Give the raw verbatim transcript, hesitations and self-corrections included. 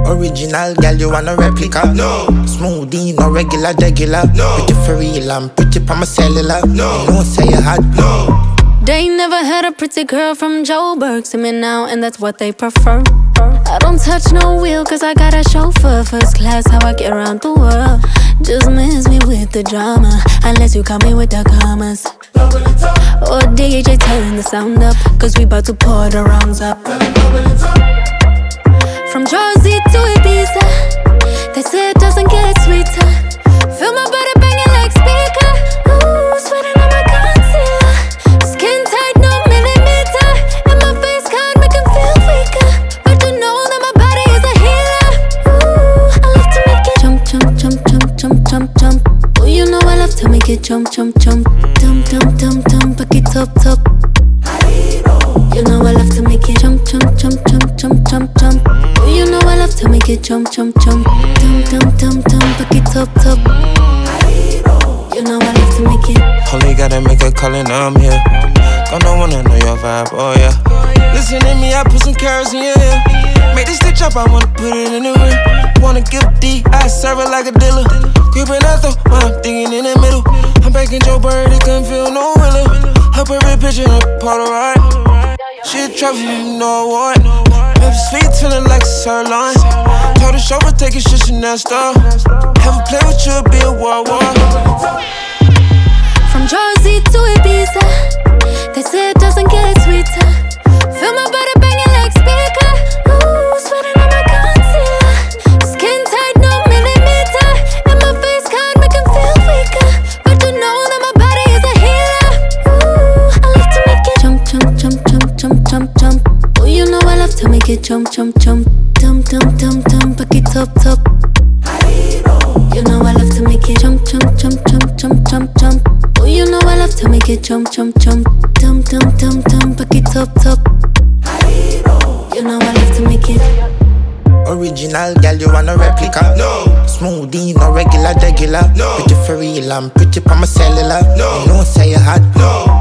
Original girl, you want a replica? No. Smoothie, no regular, regular. No. Pretty for real, I'm pretty pa my cellular. No. You know say you hot. No. They never had a pretty girl from Joburg. See me now, and that's what they prefer. I don't touch no wheel, cause I got a chauffeur. First class, how I get around the world. Just miss me with the drama, unless you call me with the commas. Or D J, turn the sound up, cause we bout to pour the rounds up. From Jersey to Ibiza, they say it doesn't get sweeter. Feel my body banging like speaker. Ooh, sweating on my concealer. Skin tight, no millimeter. And my face card make him feel weaker. But you know that my body is a healer. Ooh, I love to make it jump, jump, jump, jump, jump, jump, jump. Oh, you know I love to make it jump, jump, jump. Dum, dum, dum, dum, back it up, top. You know I love to make it jump, jump, jump, jump, jump, jump, jump. Oh, you know I love to make it jump, jump, jump. Dum, dum, dum, dum, back it up, top. You know I love to make it. Only gotta make a call and I'm here. Gonna wanna know your vibe, oh yeah. Listen to me, I put some carrots in your ear. Make this stitch up, I wanna put it in the rear. Wanna give D, I serve it like a dealer. Creeping out though, while I'm thinking in the middle. I'm back in Joe Bird, it couldn't feel no realer. Her perfect picture, her Polaroid. She a trophy, you know what? Memphis feet feeling like a sirloin. Told the chauffeur take a shit Chanel store. Have a play with you, be a war war. From Jersey to Ibiza, they say it doesn't get sweeter. Feel my body banging like speaker. Ooh, sweating on my concealer. Skin tight, no millimeter. And my face card make him feel weaker. But you know that my body is a healer. Ooh, I love to make it jump, jump, jump, jump, jump, jump, jump. Oh, you know I love to make it jump, jump, jump. Dum, dum, dum, dum, back it up, top. You know I love to make it jump, jump, jump, jump, jump, jump, jump. Oh, you know I love to make it jump, jump, jump. Dum, dum, dum, dum, back it up, top. You know I love to make it. Original girl, you want a replica? No. Smoothie, no regular, regular. No. Pretty for real, I'm pretty pa my cellular. No. You know say you hot. No.